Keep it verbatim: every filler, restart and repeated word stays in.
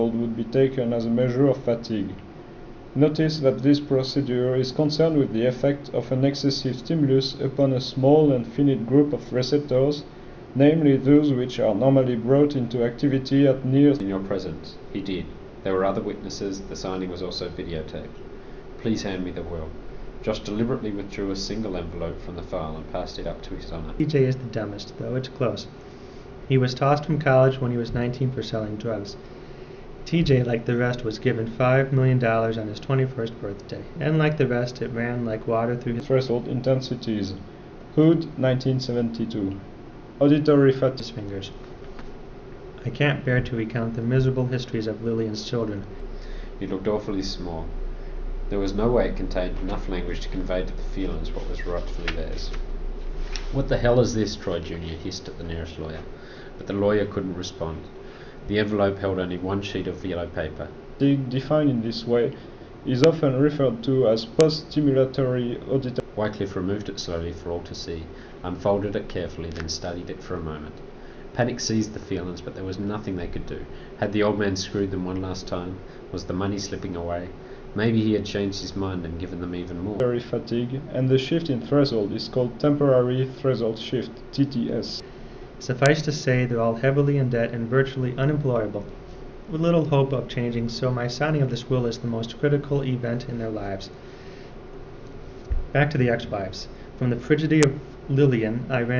would be taken as a measure of fatigue. Notice that this procedure is concerned with the effect of an excessive stimulus upon a small and finite group of receptors, namely those which are normally brought into activity at near in your presence. He did. There were other witnesses. The signing was also videotaped. Please hand me the will. Josh deliberately withdrew a single envelope from the file and passed it up to his honor. T J is the dumbest, though it's close. He was tossed from college when he was nineteen for selling drugs. T J, like the rest, was given five million dollars on his twenty-first birthday, and like the rest, it ran like water through his threshold intensities. Hood, nineteen seventy-two. Auditory fatigue. fingers. I can't bear to recount the miserable histories of Lillian's children. It looked awfully small. There was no way it contained enough language to convey to the feelings what was rightfully theirs. What the hell is this? Troy Junior hissed at the nearest lawyer, but the lawyer couldn't respond. The envelope held only one sheet of yellow paper. Fatigue, defined in this way, is often referred to as post-stimulatory auditory. Wycliffe removed it slowly for all to see, unfolded it carefully, then studied it for a moment. Panic seized the feelings, but there was nothing they could do. Had the old man screwed them one last time? Was the money slipping away? Maybe he had changed his mind and given them even more. Auditory fatigue, and the shift in threshold is called temporary threshold shift, T T S. Suffice to say, they're all heavily in debt and virtually unemployable, with little hope of changing, so my signing of this will is the most critical event in their lives. Back to the ex-wives. From the frigidity of Lillian, I ran